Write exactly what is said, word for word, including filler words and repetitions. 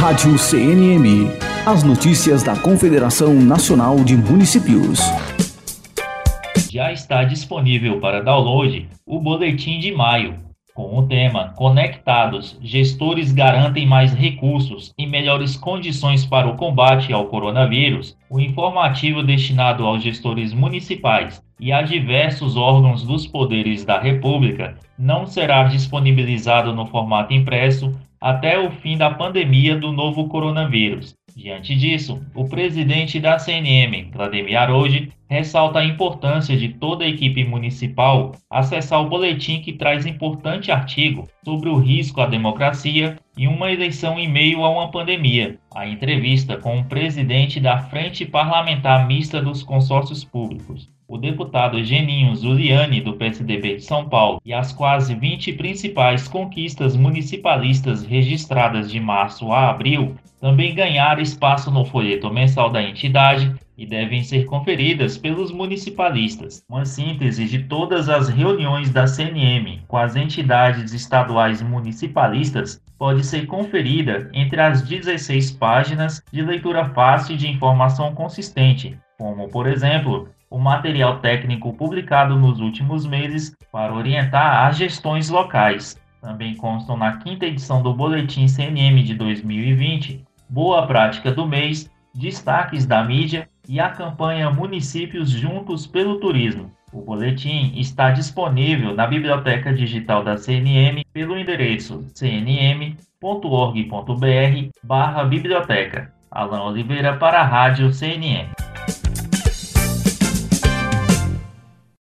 Rádio C N M. As notícias da Confederação Nacional de Municípios. Já está disponível para download o Boletim de Maio, com o tema Conectados, gestores garantem mais recursos e melhores condições para o combate ao coronavírus. O informativo destinado aos gestores municipais e a diversos órgãos dos poderes da República não será disponibilizado no formato impresso até o fim da pandemia do novo coronavírus. Diante disso, o presidente da C N M, Claudemir Aroldi, ressalta a importância de toda a equipe municipal acessar o boletim que traz importante artigo sobre o risco à democracia e uma eleição em meio a uma pandemia. A entrevista com o presidente da Frente Parlamentar Mista dos Consórcios Públicos, o deputado Geninho Zuliani, do P S D B de São Paulo, e as quase vinte principais conquistas municipalistas registradas de março a abril também ganharam espaço no folheto mensal da entidade e devem ser conferidas pelos municipalistas. Uma síntese de todas as reuniões da C N M com as entidades estaduais municipalistas pode ser conferida entre as dezesseis páginas de leitura fácil e de informação consistente, como, por exemplo, o material técnico publicado nos últimos meses para orientar as gestões locais. Também constam na quinta edição do Boletim C N M de dois mil e vinte, Boa Prática do Mês, Destaques da Mídia e a campanha Municípios Juntos pelo Turismo. O boletim está disponível na Biblioteca Digital da C N M pelo endereço c n m ponto org ponto b r barra biblioteca. Alan Oliveira para a Rádio C N M.